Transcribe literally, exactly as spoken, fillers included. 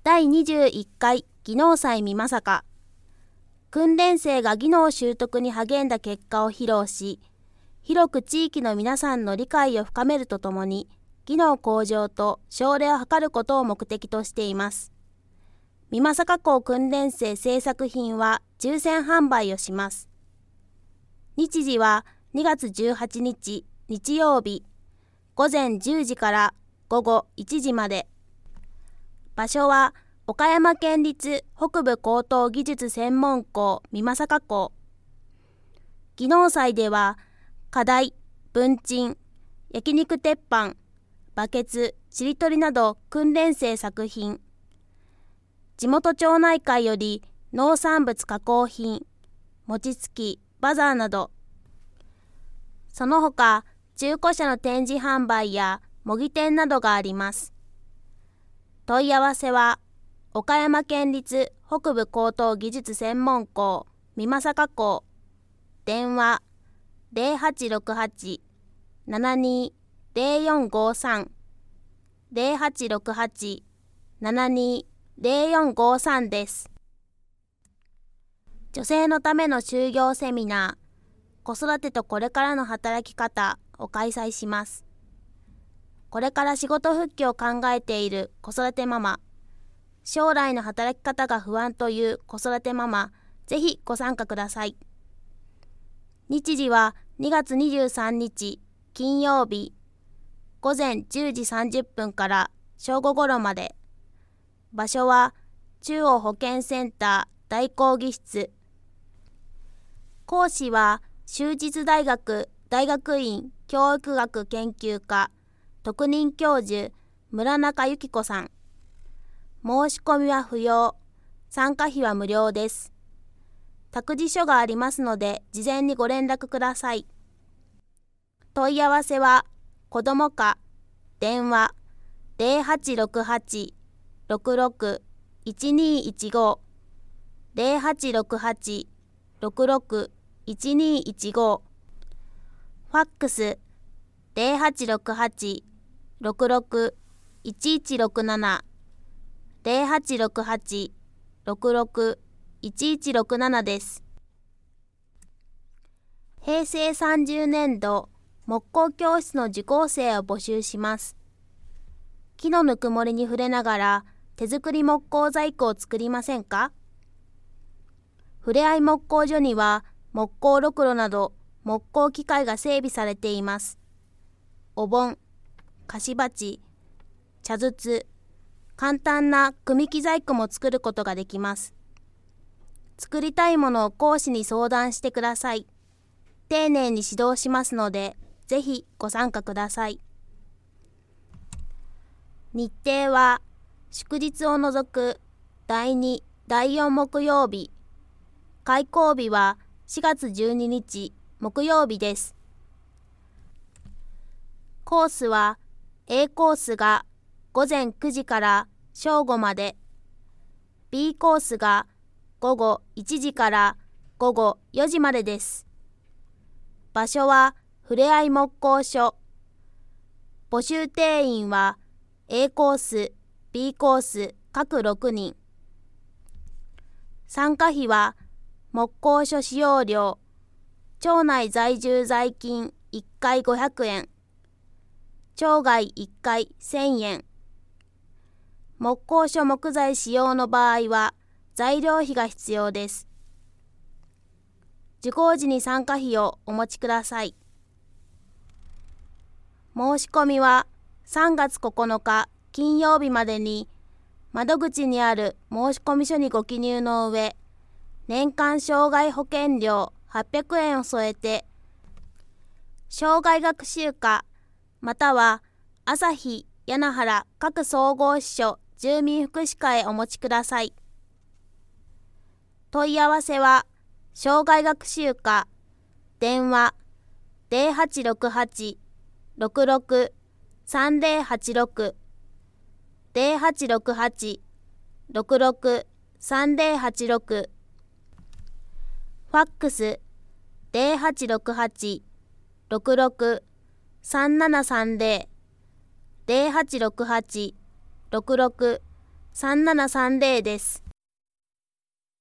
だいにじゅういっかい技能祭美作。訓練生が技能習得に励んだ結果を披露し、広く地域の皆さんの理解を深めるとともに、技能向上と奨励を図ることを目的としています。美作校訓練生制作品は抽選販売をします。日時はにがつじゅうはちにち日曜日、ごぜんじゅうじからごごいちじまで。場所は岡山県立北部高等技術専門校美作校。技能祭では、課題、文鎮、焼肉鉄板、バケツ、ちりとりなど訓練生作品、地元町内会より農産物加工品、餅つき、バザーなど、その他中古車の展示販売や模擬店などがあります。問い合わせは岡山県立北部高等技術専門校美作校、電話 ゼロはちろくはち ななにゼロよんごさん ゼロはちろくはち ななにゼロよんごさんです。女性のための就業セミナー、子育てとこれからの働き方を開催します。これから仕事復帰を考えている子育てママ、将来の働き方が不安という子育てママ、ぜひご参加ください。日時はにがつにじゅうさんにち金曜日、ごぜんじゅうじさんじゅっぷんから正午ごろまで。場所は中央保健センター大講義室。講師は就実大学大学院教育学研究科特任教授村中由紀子さん。申し込みは不要、参加費は無料です。託児所がありますので事前にご連絡ください。問い合わせは子ども課電話 ゼロはちろくはち ろくろく いちにいちご ゼロはちろくはち ろくろく いちにいちご、ファックスゼロはちろくはち ろくろく いちいちろくなな ゼロはちろくはち ろくろく いちいちろくななです。へいせいさんじゅうねんど木工教室の受講生を募集します。木のぬくもりに触れながら手作り木工細工を作りませんか？ふれあい木工所には木工ろくろなど木工機械が整備されています。お盆、菓子鉢、茶筒、簡単な組木細工も作ることができます。作りたいものを講師に相談してください。丁寧に指導しますので、ぜひご参加ください。日程は祝日を除くだいに、だいよん木曜日。開講日はしがつじゅうににち木曜日です。コースは A コースがごぜんくじから正午まで、B コースがごごいちじからごごよじまでです。場所はふれあい木工所。募集定員は A コース、B コース各ろくにん。参加費は木工所使用料、町内在住在勤いっかいごひゃくえん、町外いっかいせんえん。木工所木材使用の場合は材料費が必要です。受講時に参加費をお持ちください。申し込みはさんがつここのか金曜日までに窓口にある申込書にご記入の上、年間障害保険料はっぴゃくえんを添えて、障害学習課または朝日柳原各総合支所住民福祉課へお持ちください。問い合わせは障害学習課電話 ゼロはちろくはち ろくろく さんぜろはちろく ゼロはちろくはち ろくろく さんぜろはちろく、ファックスゼロはちろくはち ろくろく さんななさんぜろ ゼロはちろくはち ろくろくさんななさんぜろです。